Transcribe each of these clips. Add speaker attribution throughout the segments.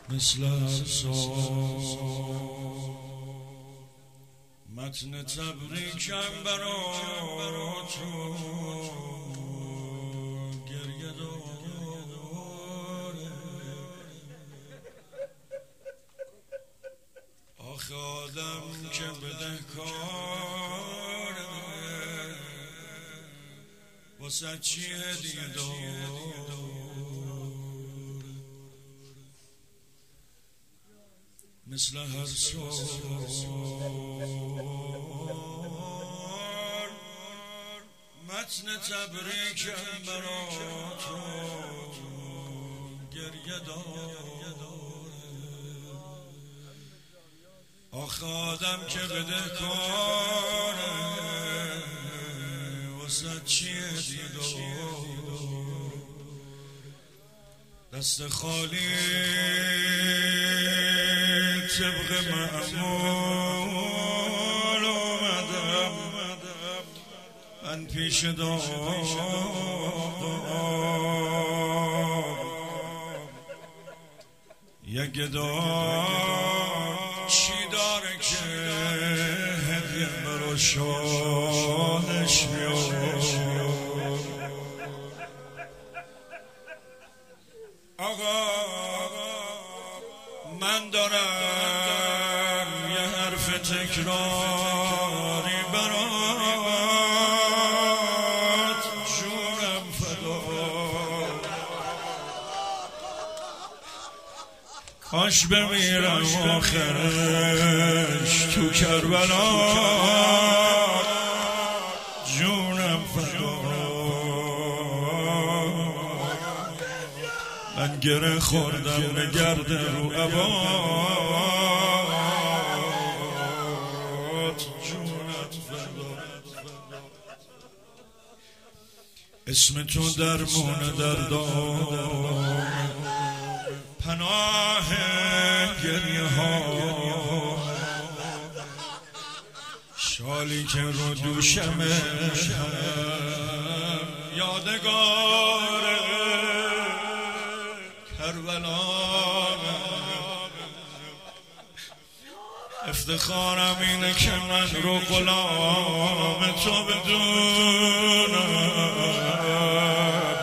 Speaker 1: مثل هر سال متن تبریکم برا تو گریه داره. آخه آدم که بدهکاره واسه چی هدیه داره. مثل هر سال متن تبریکم برا تو گریه داره. آخه آدم که بدهکاره واسه چی هدیه داره. دست خالی طبق معمول اومدم من پیش داغ یک گدار چی داره که هدیه برا شاهش بیاد. آقا من دارم یه حرف تکراری برات جونم فدا. کاش بمیرم آخرش تو کربلا جونم فدا. من گره خوردم به گرد رو عباد جونت فدا. اسم تو درمون دردان پناه گریه ها شالی که رو دوشمه یادگاره کربلا. افتخارم اینه که من رو غلام تو بدونم.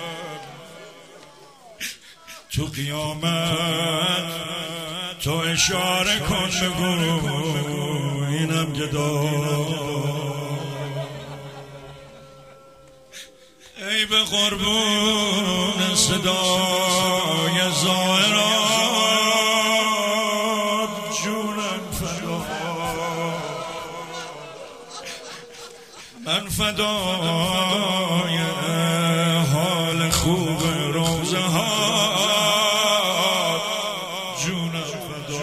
Speaker 1: تو قیامت تو اشاره کن بگو اینم گدا. ای به قربون صدای زائرات جونم فدا. من فدای حال خوب روزه ها جونم فدا.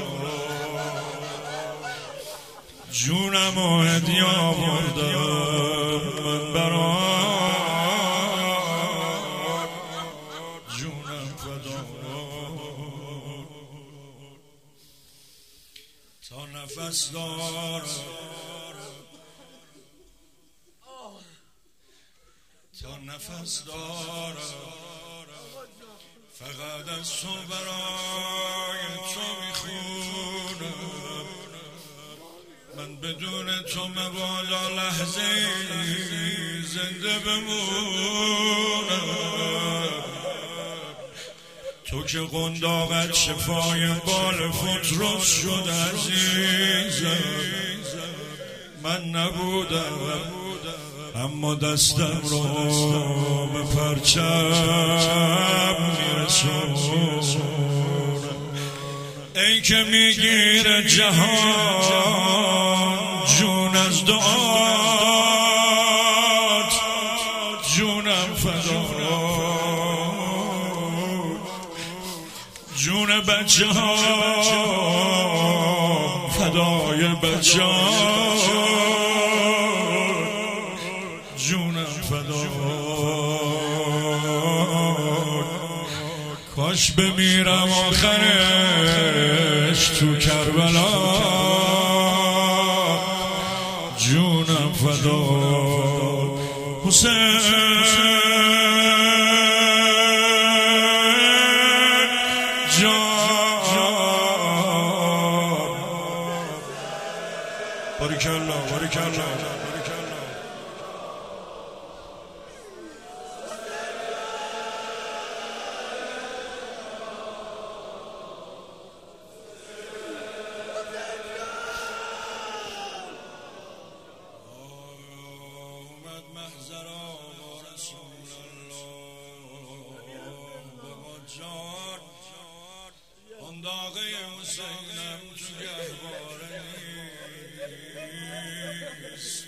Speaker 1: جونم و هدیه آوردم من برات تا نفس دارم تا نفس دارم فقط از تو برای تو میخونم. من بدون تو مبادا لحظه زنده بمونم. تو که قنداقت شفای بال فطرس شد عزیزم. من نبودم اما دستم رو به پرچم میرسونم. ای که میگیره جهان جون از دعات جونم فدا. جون بچه ها فدای بچه ها جونم فدا. کاش بمیرم آخرش تو کربلا جونم فدا. حسین جان الله بارک الله. داغه حسینم تو گهواره نیست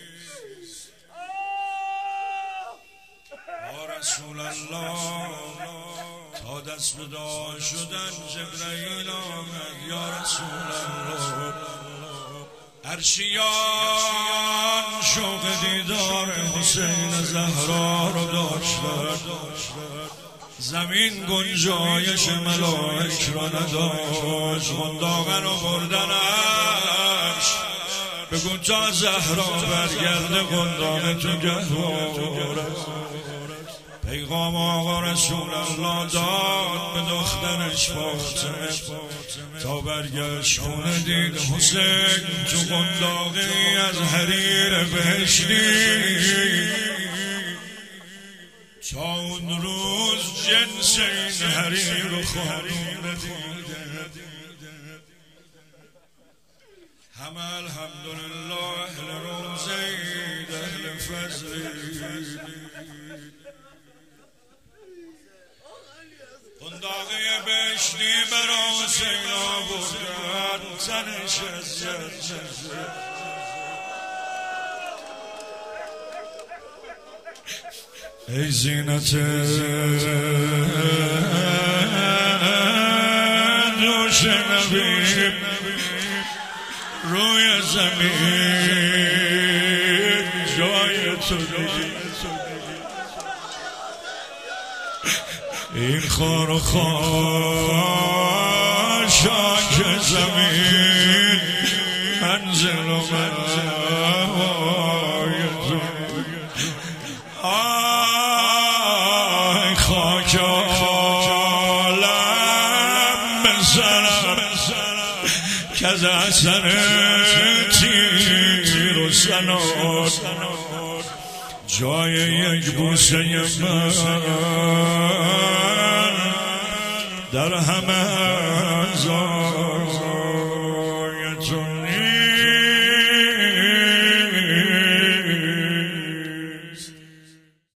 Speaker 1: یا رسول الله تا دست به دعا شدن جبرئیل آمد یا رسول الله عرشیان شوق دیدار حسین زهرا رو داشتن زمین گنجایش ملائک را نداشت داغه رو بردنش بگو تا زهرا برگرده قنداقه تو گهواره پیغام آقا رسول الله داد به دخترش فاطمه تا برگشت خونه دید حسین تو قنداقی از حریر بهشتی تا اون روز جنس این حریر و خانون ندیده همه الحمدلله اهل روزید اهل فضلید قنداقی بهشتی برا حسین آوردن زنش از جنت ای زینت دوش نبی روی زمین جای تو دیدی این خار و خاشاک زمین منزل و که از اثر تیر و سنار جای یک بوسه من در همه